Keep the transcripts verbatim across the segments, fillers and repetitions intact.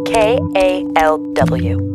K A L W.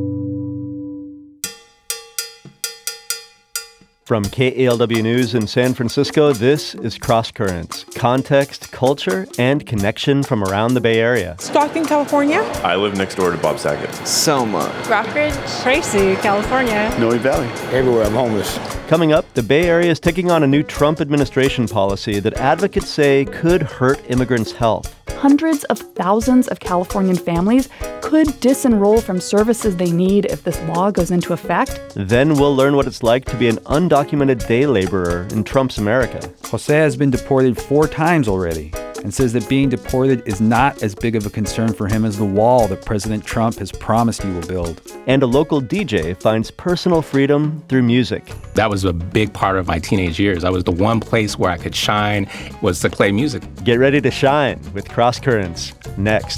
From K A L W News in San Francisco, this is Cross Currents, context, culture, and connection from around the Bay Area. Stockton, California. I live next door to Bob Saget. Selma. Rockridge. Tracy, California. Noe Valley. Everywhere I'm homeless. Coming up, the Bay Area is taking on a new Trump administration policy that advocates say could hurt immigrants' health. Hundreds of thousands of Californian families could disenroll from services they need if this law goes into effect. Then we'll learn what it's like to be an undocumented day laborer in Trump's America. Jose has been deported four times already and says that being deported is not as big of a concern for him as the wall that President Trump has promised he will build. And a local D J finds personal freedom through music. That was a big part of my teenage years. That was the one place where I could shine, was to play music. Get ready to shine with Cross Currents next.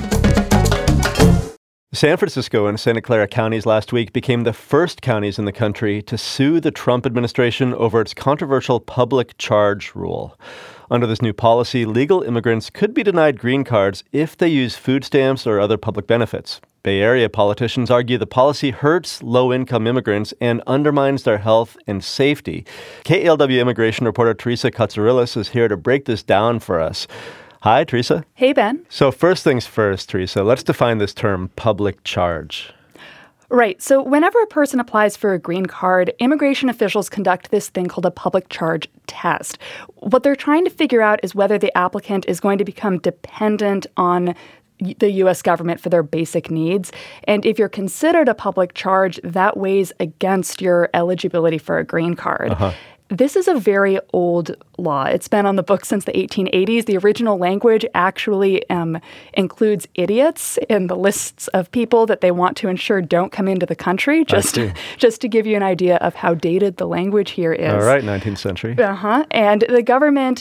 San Francisco and Santa Clara counties last week became the first counties in the country to sue the Trump administration over its controversial public charge rule. Under this new policy, legal immigrants could be denied green cards if they use food stamps or other public benefits. Bay Area politicians argue the policy hurts low-income immigrants and undermines their health and safety. K A L W immigration reporter Teresa Katsourelis is here to break this down for us. Hi, Teresa. Hey, Ben. So first things first, Teresa, let's define this term, public charge. Right. So whenever a person applies for a green card, immigration officials conduct this thing called a public charge test. What they're trying to figure out is whether the applicant is going to become dependent on the U S government for their basic needs. And if you're considered a public charge, that weighs against your eligibility for a green card. Uh-huh. This is a very old law. It's been on the books since the eighteen eighties. The original language actually um, includes idiots in the lists of people that they want to ensure don't come into the country, just, just to give you an idea of how dated the language here is. All right, nineteenth century. Uh-huh. And the government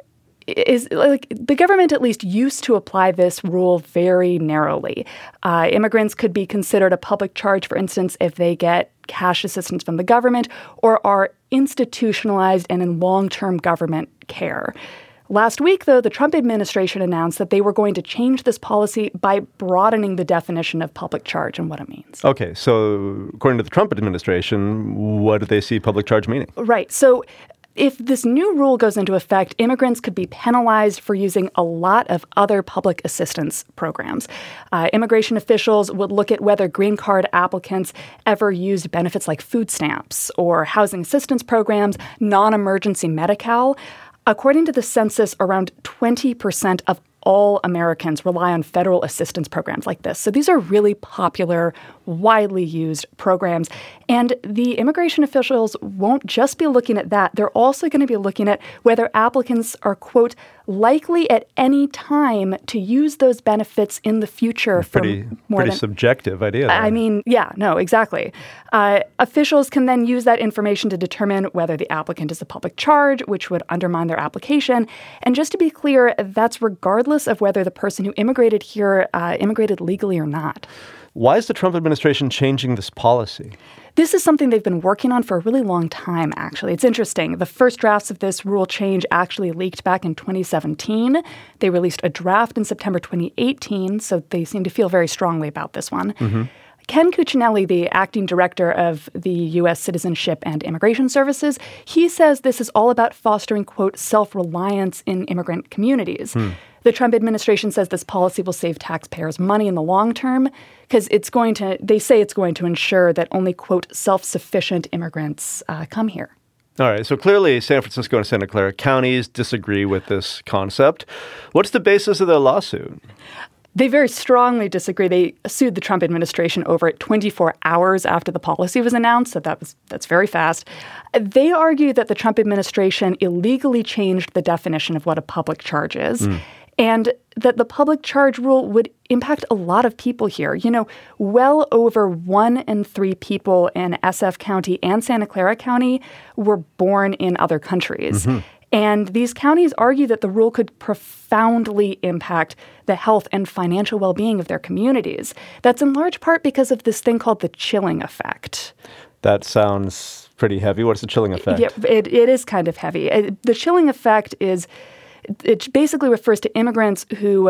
is like the government at least used to apply this rule very narrowly. Uh, immigrants could be considered a public charge, for instance, if they get cash assistance from the government or are institutionalized and in long-term government care. Last week, though, the Trump administration announced that they were going to change this policy by broadening the definition of public charge and what it means. Okay, so according to the Trump administration, what do they see public charge meaning? Right. So if this new rule goes into effect, immigrants could be penalized for using a lot of other public assistance programs. Uh, immigration officials would look at whether green card applicants ever used benefits like food stamps or housing assistance programs, non-emergency Medi-Cal. According to the census, around twenty percent of all Americans rely on federal assistance programs like this. So these are really popular, widely used programs. And the immigration officials won't just be looking at that. They're also going to be looking at whether applicants are, quote, likely at any time to use those benefits in the future. Pretty, for more pretty than, subjective idea. There. I mean, yeah, no, exactly. Uh, officials can then use that information to determine whether the applicant is a public charge, which would undermine their application. And just to be clear, that's regardless of whether the person who immigrated here uh, immigrated legally or not. Why is the Trump administration changing this policy? This is something they've been working on for a really long time, actually. It's interesting. The first drafts of this rule change actually leaked back in twenty seventeen. They released a draft in September twenty eighteen, so they seem to feel very strongly about this one. Mm-hmm. Ken Cuccinelli, the acting director of the U S Citizenship and Immigration Services, he says this is all about fostering, quote, self-reliance in immigrant communities. Hmm. The Trump administration says this policy will save taxpayers money in the long term because it's going to, they say it's going to ensure that only, quote, self-sufficient immigrants uh, come here. All right. So clearly San Francisco and Santa Clara counties disagree with this concept. What's the basis of their lawsuit? They very strongly disagree. They sued the Trump administration over it twenty-four hours after the policy was announced, so that was that's very fast. They argue that the Trump administration illegally changed the definition of what a public charge is, mm. and that the public charge rule would impact a lot of people here. You know, well over one in three people in S F County and Santa Clara County were born in other countries. Mm-hmm. And these counties argue that the rule could profoundly impact the health and financial well-being of their communities. That's in large part because of this thing called the chilling effect. That sounds pretty heavy. What's the chilling effect? Yeah, it, it is kind of heavy. It, the chilling effect is, it basically refers to immigrants who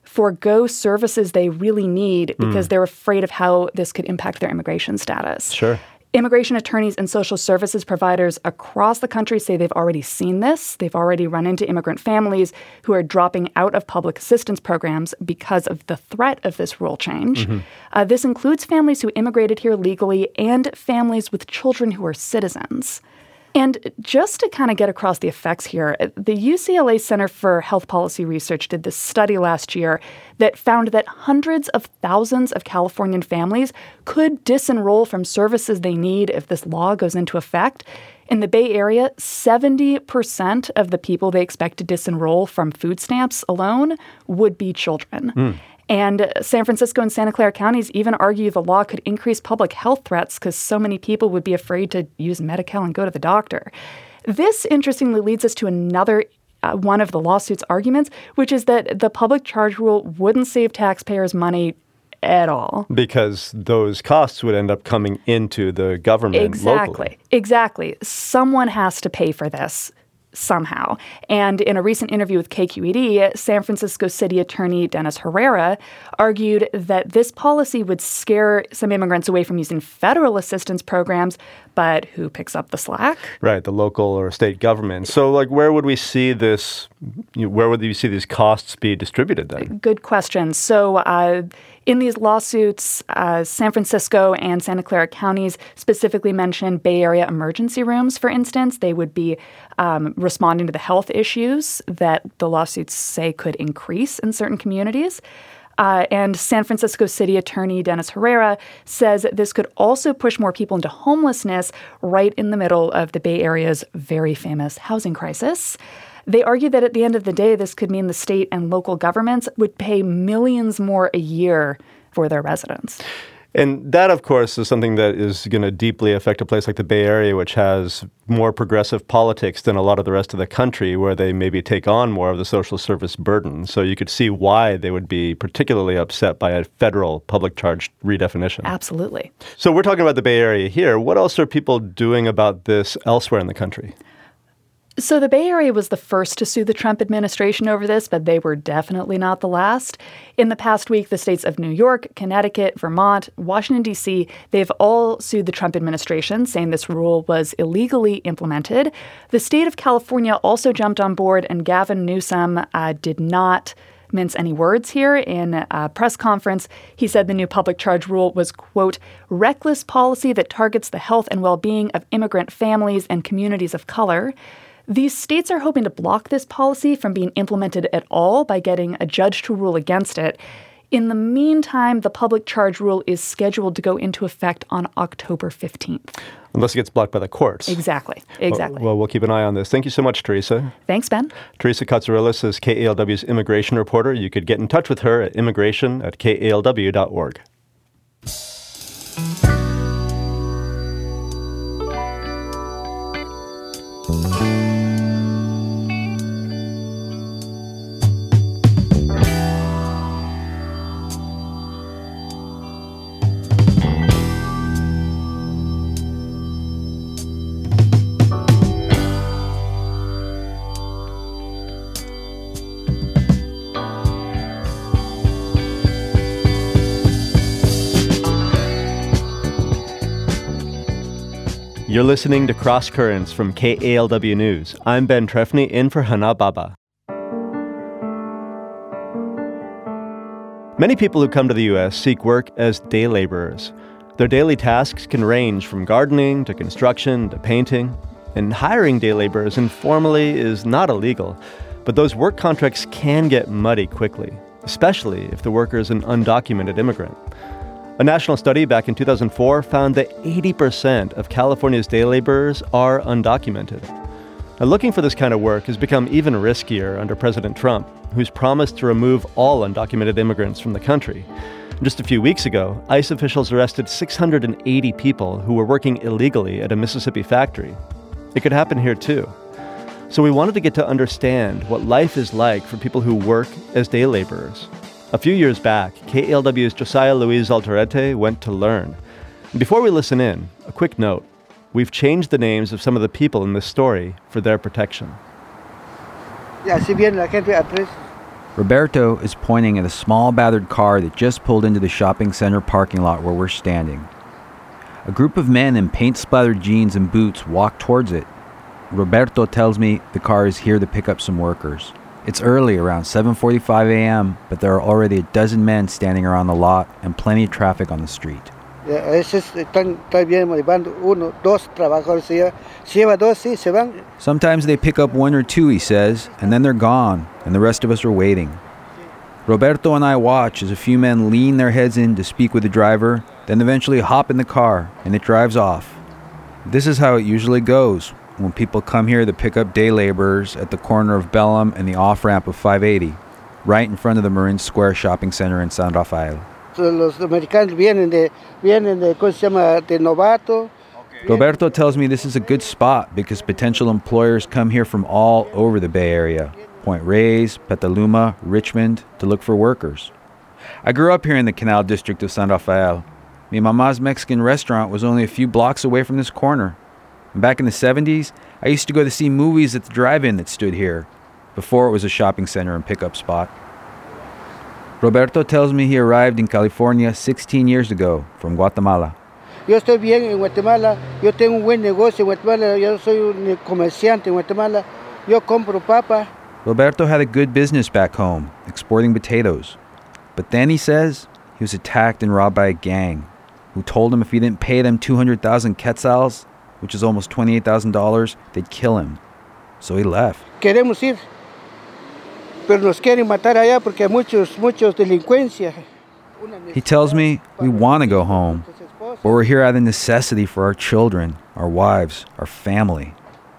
forego services they really need because mm. they're afraid of how this could impact their immigration status. Sure. Immigration attorneys and social services providers across the country say they've already seen this. They've already run into immigrant families who are dropping out of public assistance programs because of the threat of this rule change. Mm-hmm. Uh, this includes families who immigrated here legally and families with children who are citizens. And just to kind of get across the effects here, the U C L A Center for Health Policy Research did this study last year that found that hundreds of thousands of Californian families could disenroll from services they need if this law goes into effect. In the Bay Area, seventy percent of the people they expect to disenroll from food stamps alone would be children. Mm. And San Francisco and Santa Clara counties even argue the law could increase public health threats because so many people would be afraid to use Medi-Cal and go to the doctor. This, interestingly, leads us to another uh, one of the lawsuit's arguments, which is that the public charge rule wouldn't save taxpayers money at all. Because those costs would end up coming into the government exactly. locally. Exactly. Someone has to pay for this somehow. And in a recent interview with K Q E D, San Francisco City Attorney Dennis Herrera argued that this policy would scare some immigrants away from using federal assistance programs, but who picks up the slack? Right, the local or state government. So, like, where would we see this, you know, where would you see these costs be distributed then? Good question. So, uh, in these lawsuits, uh, San Francisco and Santa Clara counties specifically mentioned Bay Area emergency rooms, for instance. They would be um, responding to the health issues that the lawsuits say could increase in certain communities. Uh, and San Francisco City Attorney Dennis Herrera says this could also push more people into homelessness right in the middle of the Bay Area's very famous housing crisis. They argue that at the end of the day, this could mean the state and local governments would pay millions more a year for their residents. And that, of course, is something that is going to deeply affect a place like the Bay Area, which has more progressive politics than a lot of the rest of the country, where they maybe take on more of the social service burden. So you could see why they would be particularly upset by a federal public charge redefinition. Absolutely. So we're talking about the Bay Area here. What else are people doing about this elsewhere in the country? So the Bay Area was the first to sue the Trump administration over this, but they were definitely not the last. In the past week, the states of New York, Connecticut, Vermont, Washington, D C, they've all sued the Trump administration, saying this rule was illegally implemented. The state of California also jumped on board, and Gavin Newsom uh, did not mince any words here. In a press conference, he said the new public charge rule was, quote, reckless policy that targets the health and well-being of immigrant families and communities of color. These states are hoping to block this policy from being implemented at all by getting a judge to rule against it. In the meantime, the public charge rule is scheduled to go into effect on October fifteenth. Unless it gets blocked by the courts. Exactly. Exactly. Well, well, we'll keep an eye on this. Thank you so much, Teresa. Thanks, Ben. Teresa Katsourelis is K A L W's immigration reporter. You could get in touch with her at immigration at K A L W dot org. You're listening to Cross Currents from K A L W News. I'm Ben Trefny, in for Hana Baba. Many people who come to the U S seek work as day laborers. Their daily tasks can range from gardening to construction to painting. And hiring day laborers informally is not illegal, but those work contracts can get muddy quickly, especially if the worker is an undocumented immigrant. A national study back in two thousand four found that eighty percent of California's day laborers are undocumented. Now, looking for this kind of work has become even riskier under President Trump, who's promised to remove all undocumented immigrants from the country. Just a few weeks ago, ICE officials arrested six hundred eighty people who were working illegally at a Mississippi factory. It could happen here too. So we wanted to get to understand what life is like for people who work as day laborers. A few years back, K A L W's Josiah Luis Alderete went to learn. Before we listen in, a quick note. We've changed the names of some of the people in this story for their protection. Yeah, si bien la gente aprecia, Roberto is pointing at a small battered car that just pulled into the shopping center parking lot where we're standing. A group of men in paint-splattered jeans and boots walk towards it. Roberto tells me the car is here to pick up some workers. It's early, around seven forty-five a.m., but there are already a dozen men standing around the lot and plenty of traffic on the street. Sometimes they pick up one or two, he says, and then they're gone, and the rest of us are waiting. Roberto and I watch as a few men lean their heads in to speak with the driver, then eventually hop in the car, and it drives off. This is how it usually goes when people come here to pick up day laborers at the corner of Bellum and the off-ramp of five eighty, right in front of the Marin Square shopping center in San Rafael. Los americanos vienen de, vienen de, ¿cómo se llama?, de Novato. Roberto tells me this is a good spot because potential employers come here from all over the Bay Area, Point Reyes, Petaluma, Richmond, to look for workers. I grew up here in the Canal District of San Rafael. Mi Mama's Mexican restaurant was only a few blocks away from this corner. And back in the seventies, I used to go to see movies at the drive-in that stood here, before it was a shopping center and pickup spot. Roberto tells me he arrived in California sixteen years ago from Guatemala. Yo estoy bien en Guatemala. Yo tengo un buen negocio en Guatemala. Yo soy un comerciante en Guatemala. Yo compro papa. Roberto had a good business back home, exporting potatoes. But then, he says, he was attacked and robbed by a gang who told him if he didn't pay them two hundred thousand quetzals, which is almost twenty-eight thousand dollars, they'd kill him. So he left. Queremos ir. Pero nos quieren matar allá porque hay muchos, muchos delincuencia. He tells me we want to go home, but we're here out of necessity for our children, our wives, our family.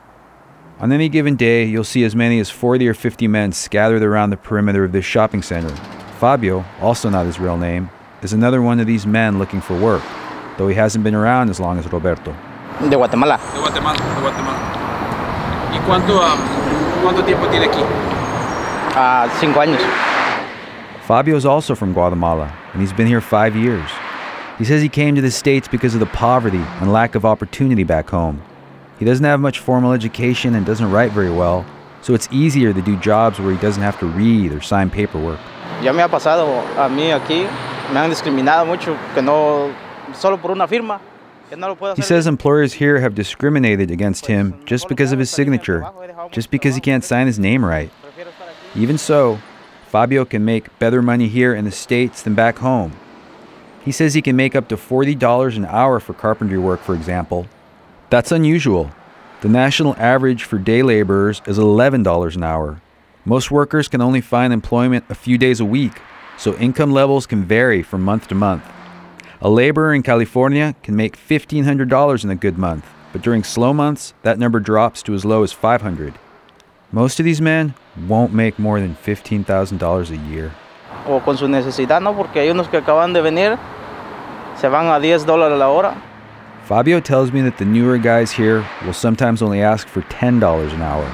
On any given day, you'll see as many as forty or fifty men scattered around the perimeter of this shopping center. Fabio, also not his real name, is another one of these men looking for work, though he hasn't been around as long as Roberto. De Guatemala. De Guatemala, de Guatemala. ¿Y cuánto, um, cuánto tiempo tiene aquí? Uh, cinco años. Fabio is also from Guatemala, and he's been here five years. He says he came to the States because of the poverty and lack of opportunity back home. He doesn't have much formal education and doesn't write very well, so it's easier to do jobs where he doesn't have to read or sign paperwork. Ya me ha pasado a mí aquí, me han discriminado mucho, que no, solo por una firma. He says employers here have discriminated against him just because of his signature, just because he can't sign his name right. Even so, Fabio can make better money here in the States than back home. He says he can make up to forty dollars an hour for carpentry work, for example. That's unusual. The national average for day laborers is eleven dollars an hour. Most workers can only find employment a few days a week, so income levels can vary from month to month. A laborer in California can make fifteen hundred dollars in a good month, but during slow months, that number drops to as low as five hundred dollars. Most of these men won't make more than fifteen thousand dollars a year. O con su necesidad, ¿no? Porque hay unos que acaban de venir, se van a diez dólares la hora. Fabio tells me that the newer guys here will sometimes only ask for ten dollars an hour.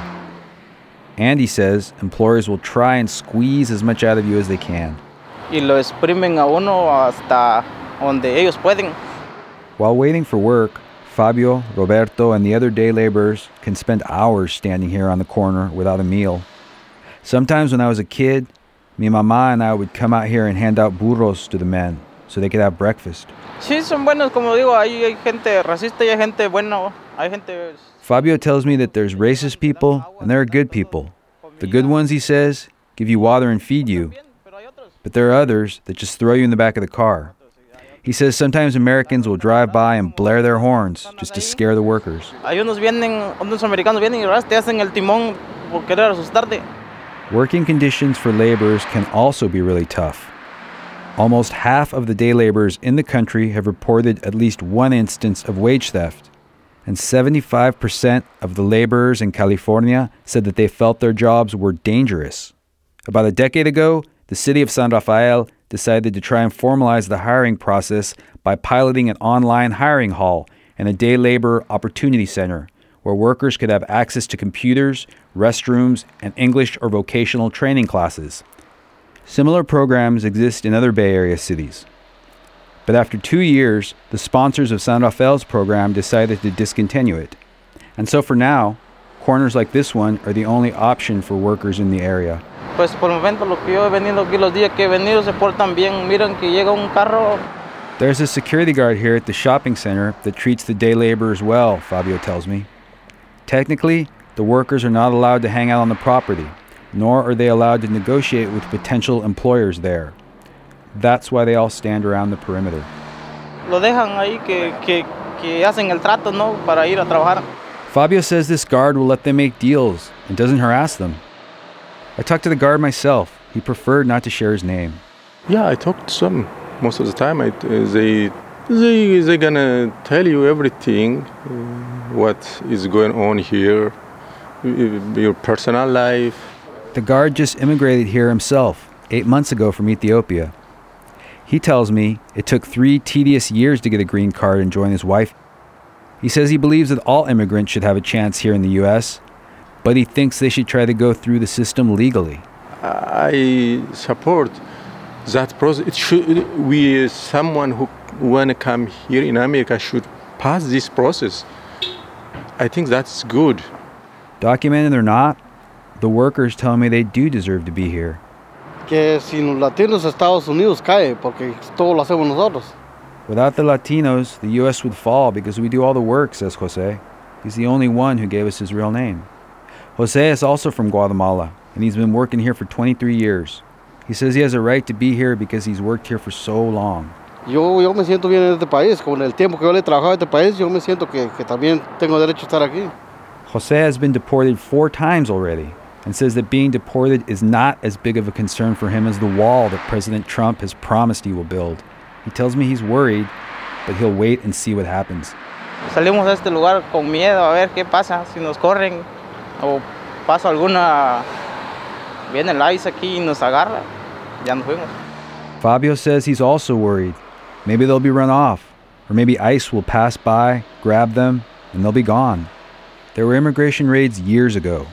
And he says employers will try and squeeze as much out of you as they can. Y lo exprimen a uno hasta donde ellos pueden. While waiting for work, Fabio, Roberto, and the other day laborers can spend hours standing here on the corner without a meal. Sometimes when I was a kid, mi mamá and I would come out here and hand out burros to the men so they could have breakfast. Sí, son buenos, como digo, hay, hay gente racista y hay gente buena, hay gente... Fabio tells me that there's racist people and there are good people. The good ones, he says, give you water and feed you. But there are others that just throw you in the back of the car. He says sometimes Americans will drive by and blare their horns just to scare the workers. Hay unos vienen, unos americanos vienen y te hacen el timón por querer asustarte. Working conditions for laborers can also be really tough. Almost half of the day laborers in the country have reported at least one instance of wage theft, and seventy-five percent of the laborers in California said that they felt their jobs were dangerous. About a decade ago, the city of San Rafael decided to try and formalize the hiring process by piloting an online hiring hall and a day labor opportunity center where workers could have access to computers, restrooms, and English or vocational training classes. Similar programs exist in other Bay Area cities. But after two years, the sponsors of San Rafael's program decided to discontinue it. And so for now, corners like this one are the only option for workers in the area. Pues por el momento lo que yo he venido aquí los días que he venido se portan bien. Miren que llega un carro. There's a security guard here at the shopping center that treats the day laborers well, Fabio tells me. Technically, the workers are not allowed to hang out on the property, nor are they allowed to negotiate with potential employers there. That's why they all stand around the perimeter. Lo dejan ahí que, que, que hacen el trato, ¿no? Para ir a trabajar. Fabio says this guard will let them make deals and doesn't harass them. I talked to the guard myself. He preferred not to share his name. Yeah, I talked to some. Most of the time, I, they they they gonna tell you everything, uh, what is going on here, your personal life. The guard just immigrated here himself, eight months ago from Ethiopia. He tells me it took three tedious years to get a green card and join his wife. He says he believes that all immigrants should have a chance here in the U S, but he thinks they should try to go through the system legally. I support that process. It should, we, someone who want to come here in America should pass this process. I think that's good. Documented or not, the workers tell me they do deserve to be here. Que sin los latinos Estados Unidos cae, porque todo lo hacemos nosotros. Without the Latinos, the U S would fall because we do all the work, says Jose. He's the only one who gave us his real name. Jose is also from Guatemala, and he's been working here for twenty-three years. He says he has a right to be here because he's worked here for so long. Yo, yo me siento bien en este país. Con el tiempo que yo le he trabajado a este país, yo me siento que, que también tengo derecho a estar aquí. Jose has been deported four times already and says that being deported is not as big of a concern for him as the wall that President Trump has promised he will build. He tells me he's worried, but he'll wait and see what happens. Salimos de este lugar con miedo a ver qué pasa, si nos corren o pasa alguna, viene el ICE aquí y nos agarra, ya nos fuimos. Fabio says he's also worried. Maybe they'll be run off, or maybe ICE will pass by, grab them, and they'll be gone. There were immigration raids years ago.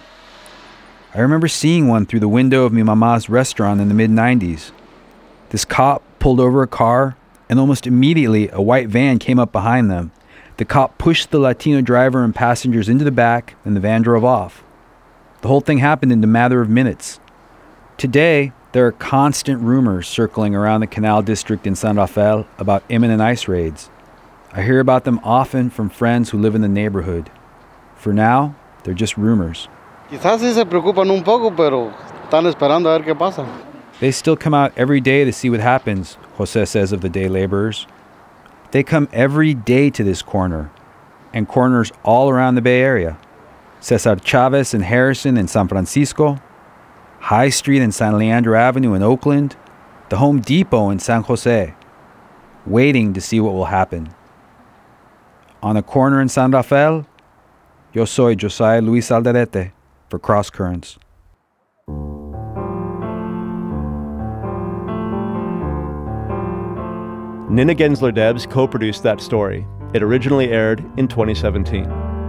I remember seeing one through the window of mi mama's restaurant in the mid nineties. This cop pulled over a car, and almost immediately a white van came up behind them. The cop pushed the Latino driver and passengers into the back, and the van drove off. The whole thing happened in a matter of minutes. Today, there are constant rumors circling around the Canal District in San Rafael about imminent ICE raids. I hear about them often from friends who live in the neighborhood. For now, they're just rumors. Quizás sí se preocupan un poco, pero están esperando a ver qué pasa. They still come out every day to see what happens, Jose says of the day laborers. They come every day to this corner, and corners all around the Bay Area. Cesar Chavez and Harrison in San Francisco, High Street and San Leandro Avenue in Oakland, the Home Depot in San Jose, waiting to see what will happen. On a corner in San Rafael, yo soy Josiah Luis Alderete for Cross Currents. Nina Gensler-Debs co-produced that story. It originally aired in twenty seventeen.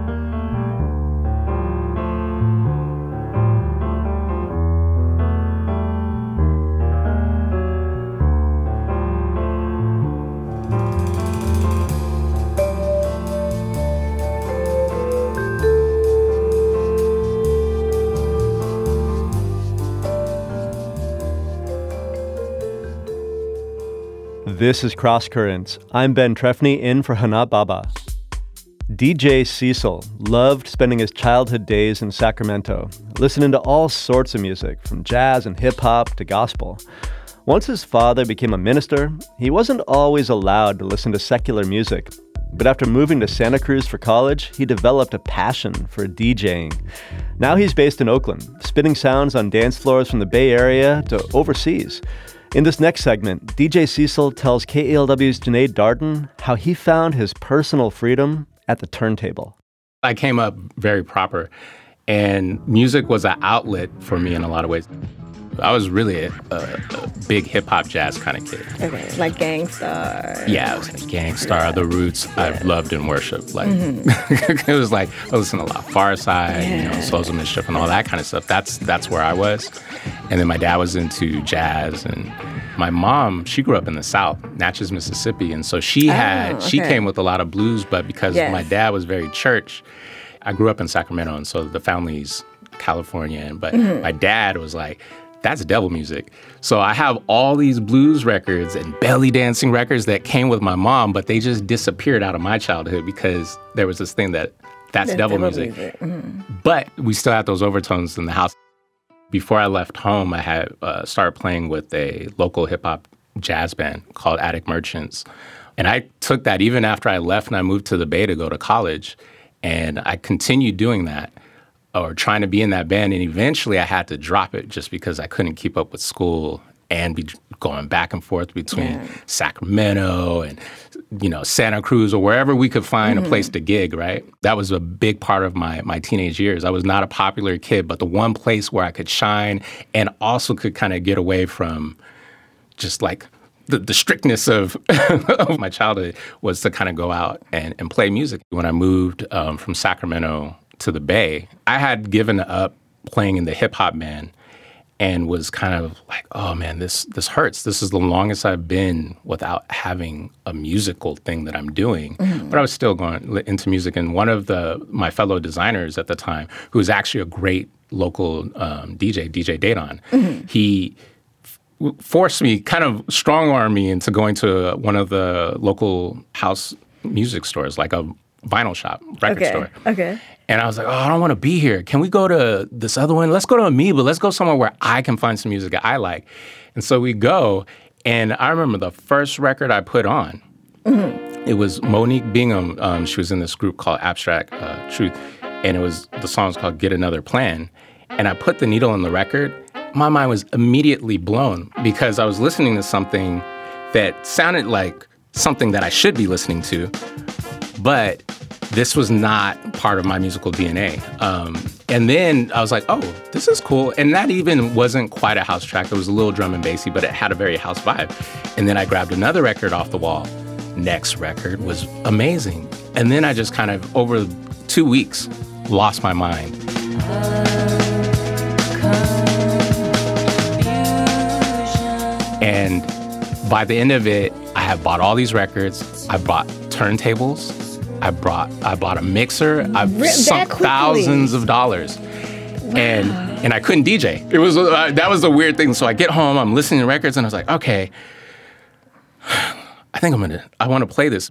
This is Cross Currents. I'm Ben Trefny in for Hana Baba. D J Cecil loved spending his childhood days in Sacramento, listening to all sorts of music, from jazz and hip-hop to gospel. Once his father became a minister, he wasn't always allowed to listen to secular music. But after moving to Santa Cruz for college, he developed a passion for DJing. Now he's based in Oakland, spinning sounds on dance floors from the Bay Area to overseas. In this next segment, D J Cecil tells K E L W's Janae Darden how he found his personal freedom at the turntable. I came up very proper, and music was an outlet for me in a lot of ways. I was really a, a, a big hip-hop jazz kind of kid. Okay, like Gang Starr. Yeah, I was like Gang Starr, The Roots. Yeah. I've loved and worshipped. Like, mm-hmm. It was like, I listened to a lot of Pharcyde, yeah. you know, Souls of Mischief and all that kind of stuff. That's that's where I was. And then my dad was into jazz, and my mom, she grew up in the South, Natchez, Mississippi. And so she had, oh, okay. she came with a lot of blues, but because yes. my dad was very church, I grew up in Sacramento, and so the family's Californian, but Mhm. my dad was like, that's devil music. So I have all these blues records and belly dancing records that came with my mom, but they just disappeared out of my childhood because there was this thing that that's That's devil, devil music. music. Mhm. But we still had those overtones in the house. Before I left home, I had uh, started playing with a local hip-hop jazz band called Attic Merchants. And I took that even after I left and I moved to the Bay to go to college. And I continued doing that, or trying to be in that band. And eventually I had to drop it just because I couldn't keep up with school and be going back and forth between Yeah. Sacramento and, you know, Santa Cruz or wherever we could find Mhm. a place to gig, right? That was a big part of my my teenage years. I was not a popular kid, but the one place where I could shine and also could kind of get away from just like the, the strictness of, of my childhood was to kind of go out and, and play music. When I moved um, from Sacramento to the Bay, I had given up playing in the hip-hop band and was kind of like, oh man, this this hurts. This is the longest I've been without having a musical thing that I'm doing. Mhm. But I was still going into music. And one of the my fellow designers at the time, who was actually a great local um, D J, D J Dadon, Mhm. he f- forced me, kind of strong-armed me into going to one of the local house music stores, like a vinyl shop, record Okay. store. Okay. And I was like, oh, I don't want to be here. Can we go to this other one? Let's go to Amoeba. Let's go somewhere where I can find some music that I like. And so we go, and I remember the first record I put on, Mhm. it was Monique Bingham. Um, she was in this group called Abstract uh, Truth, and it was the song was called Get Another Plan. And I put the needle in the record. My mind was immediately blown because I was listening to something that sounded like something that I should be listening to, but this was not part of my musical D N A. Um, and then I was like, oh, this is cool. And that even wasn't quite a house track. It was a little drum and bassy, but it had a very house vibe. And then I grabbed another record off the wall. Next record was amazing. And then I just kind of, over two weeks, lost my mind. And by the end of it, I had bought all these records. I bought turntables. I brought I bought a mixer. I That sunk quickly. thousands of dollars, and and I couldn't D J. It was uh, that was the weird thing. So I get home, I'm listening to records, and I was like, okay, I think I'm gonna I want to play this.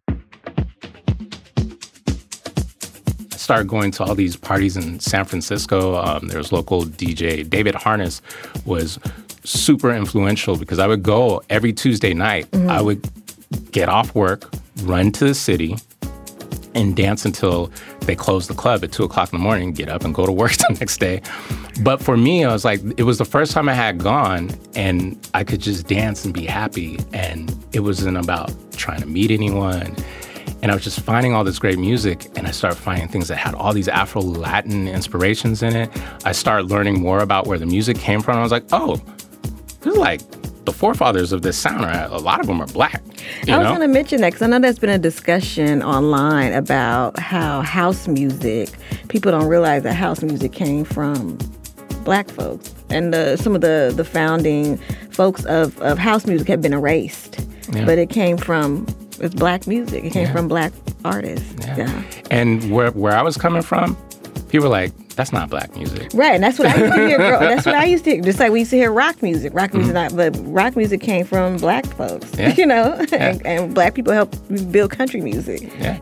I started going to all these parties in San Francisco. Um, there was local D J David Harness was super influential because I would go every Tuesday night. Mhm. I would get off work, run to the city, and dance until they closed the club at two o'clock in the morning, get up and go to work the next day. But for me, I was like, it was the first time I had gone and I could just dance and be happy. And it wasn't about trying to meet anyone. And I was just finding all this great music, and I started finding things that had all these Afro-Latin inspirations in it. I started learning more about where the music came from. I was like, oh, this is like the forefathers of this sound. Are, a lot of them are black. You I was know? going to mention that because I know there's been a discussion online about how house music, people don't realize that house music came from black folks. And the, some of the, the founding folks of, of house music have been erased. Yeah. But it came from, it's black music. It came Yeah. from black artists. Yeah. Yeah. And where where I was coming from, people were like, that's not black music. Right, and that's what I used to hear. Girl, that's what I used to hear. Just like we used to hear rock music. Rock music, not, but rock music came from black folks. Yeah. You know, Yeah. and, and black people helped build country music. Yeah.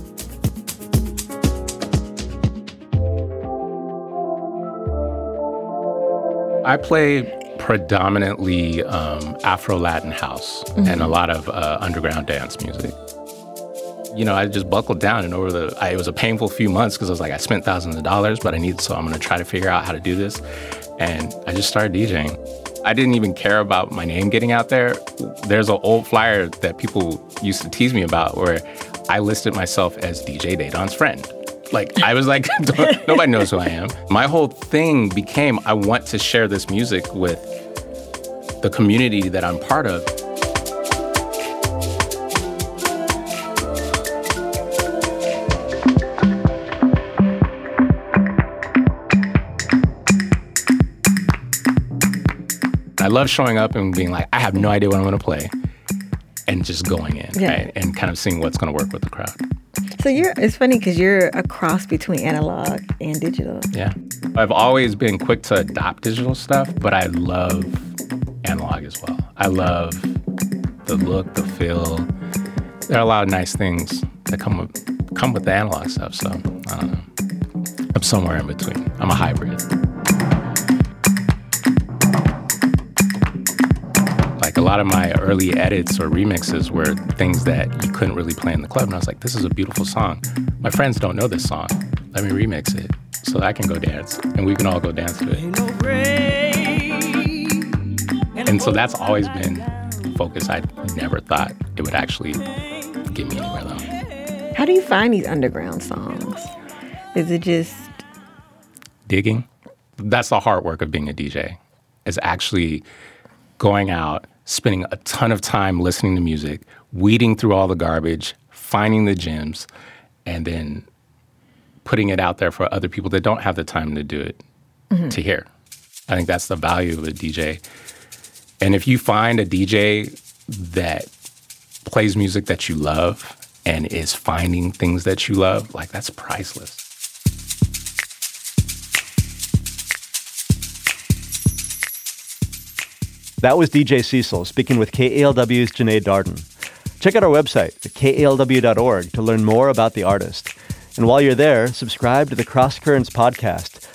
I play predominantly um, Afro-Latin house Mhm. and a lot of uh, underground dance music. You know, I just buckled down, and over the, I, it was a painful few months because I was like, I spent thousands of dollars, but I need, so I'm going to try to figure out how to do this. And I just started DJing. I didn't even care about my name getting out there. There's an old flyer that people used to tease me about where I listed myself as D J Dadon's friend. Like, I was like, nobody knows who I am. My whole thing became, I want to share this music with the community that I'm part of. I love showing up and being like, I have no idea what I'm going to play, and just going in, Yeah. right? And kind of seeing what's going to work with the crowd. So you're, it's funny because you're a cross between analog and digital. Yeah. I've always been quick to adopt digital stuff, but I love analog as well. I love the look, the feel. There are a lot of nice things that come with, come with the analog stuff, so I don't know. I'm somewhere in between. I'm a hybrid. Like a lot of my early edits or remixes were things that you couldn't really play in the club. And I was like, this is a beautiful song. My friends don't know this song. Let me remix it so that I can go dance and we can all go dance to it. And so that's always been the focus. I never thought it would actually get me anywhere though. How do you find these underground songs? Is it just digging? That's the hard work of being a D J, is actually going out, spending a ton of time listening to music, weeding through all the garbage, finding the gems, and then putting it out there for other people that don't have the time to do it mm-hmm. to hear. I think that's the value of a D J. And if you find a D J that plays music that you love and is finding things that you love, like that's priceless. That was D J Cecil speaking with K A L W's Janae Darden. Check out our website at K A L W dot org to learn more about the artist. And while you're there, subscribe to the Cross Currents podcast